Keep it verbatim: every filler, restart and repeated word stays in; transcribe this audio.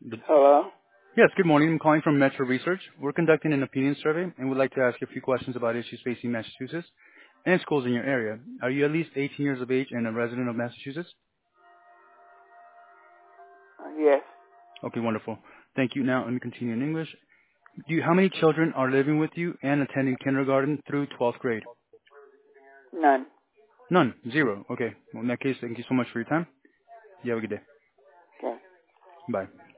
The- Hello? Yes, good morning. I'm calling from Metro Research. We're conducting an opinion survey and would like to ask you a few questions about issues facing Massachusetts and schools in your area. Are you at least eighteen years of age and a resident of Massachusetts? Yes. Okay, wonderful. Thank you. Now, let me continue in English. Do you, how many children are living with you and attending kindergarten through twelfth grade? None. None. Zero. Okay. Well, in that case, thank you so much for your time. You have a good day. Okay. Bye.